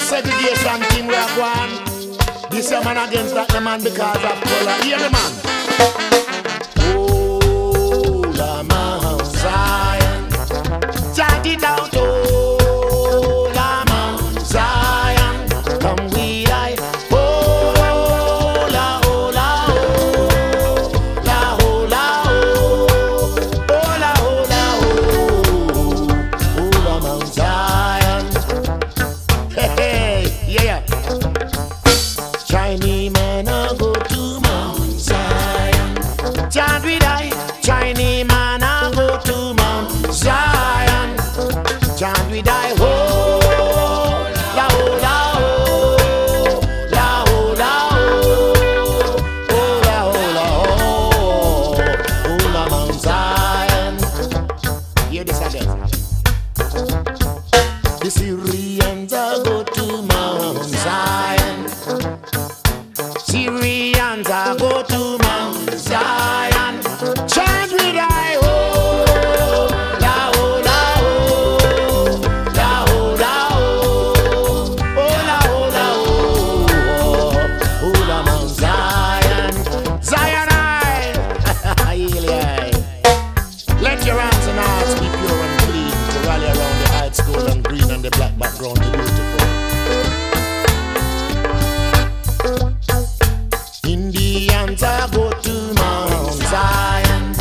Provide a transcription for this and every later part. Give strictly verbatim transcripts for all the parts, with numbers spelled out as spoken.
segregation team we are going. This a man against that the man because of color. Hear the man. Oh, the Mount Zion, chant it out. Oh, the Mount Zion, come we die. Oh, la, oh, la, oh, la, oh, la, oh, oh, la, oh, la, oh, oh, the Mount Zion. Hey, hey, yeah, yeah. Chinese man a go to Mount Zion. Chant we die. Chinese man a go to Mount Zion. Chant we die. Oh, la oh la oh, la oh la oh, oh la oh la oh, oh la Mount Zion. Hear this again. The Syrians a go to Mount Zion. Syrians a go to Mount Zion. Chant we die. Oh, la oh la oh, la oh la oh, oh la oh la oh, oh la Mount Zion. Zion I, let your hands and hearts be pure and clean to rally around the heights, gold and green and the black background, the beautiful. Indians a go to Mount Zion.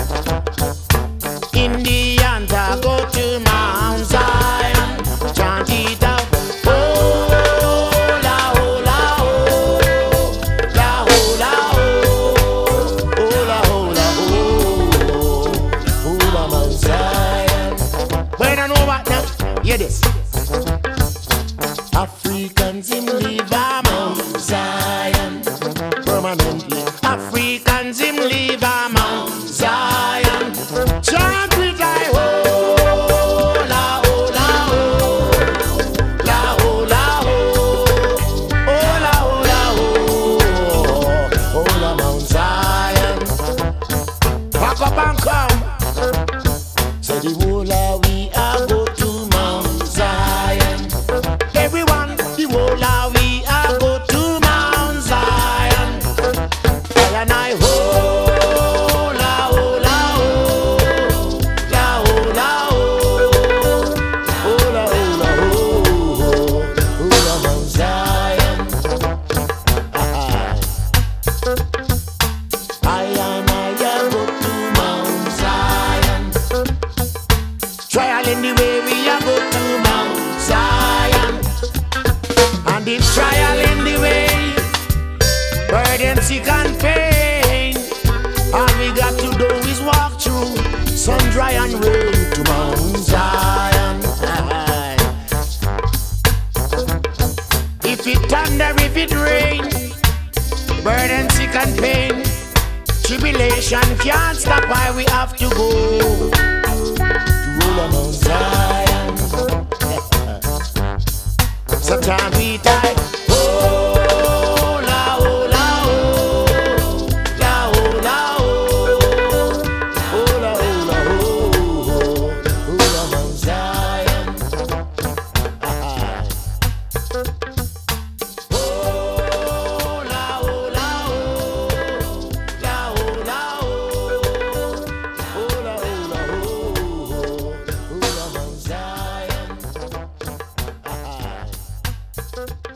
Indians a go to Mount Zion. Chant it out. Oh, la oh la oh, la oh la oh, oh la oh la oh, oh la Mount Zion. When I know what now, hear this. Africans him live a Mount Zion permanently. Africans him live a Mount Zion. Chant we die. Oh, la oh la oh, la oh la oh, oh la oh la oh, oh la Mount Zion. Pack up and come. Say the whole of we are go to Mount Zion. Everyone, the whole of we are go to Mount Zion. And I oh la oh la oh, la oh la oh, oh la oh la oh, oh la Mount Zion. I and I go to Mount Zion. Trial in the way we a go to Mount Zion. And if trial in the way, burden, sick and pain, all we got to do is walk through sun, dry and rain to Mount Zion. If it thunder, if it rain, burden, sick and pain, tribulation can't stop why we have to go to Mount Zion. So time we die. Oh, la oh la oh, la oh la oh, oh la oh la oh, oh la Mount Zion. Oh, la oh la oh, la oh la oh, oh la oh la oh, oh la Mount Zion.